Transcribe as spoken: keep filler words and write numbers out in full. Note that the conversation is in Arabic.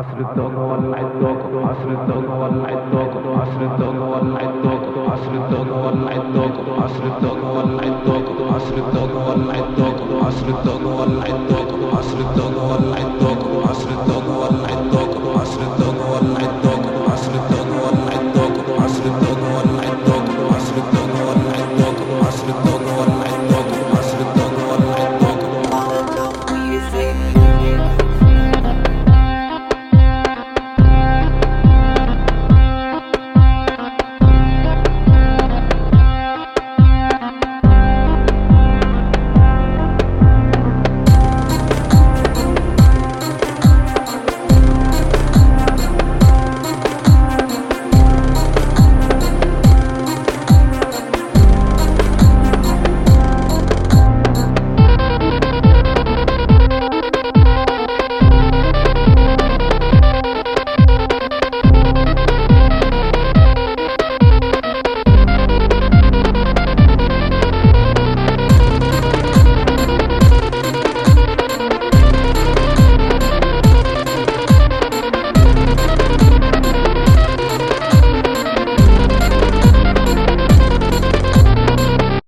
عصر الطاقة ولع الطاقة، عصر الطاقة ولع الطاقة، عصر الطاقة ولع الطاقة، عصر الطاقة ولع الطاقة، عصر الطاقة ولع الطاقة، عصر الطاقة ولع الطاقة، عصر الطاقة ولع الطاقة، عصر الطاقة ولع الطاقة، عصر الطاقة ولع الطاقة.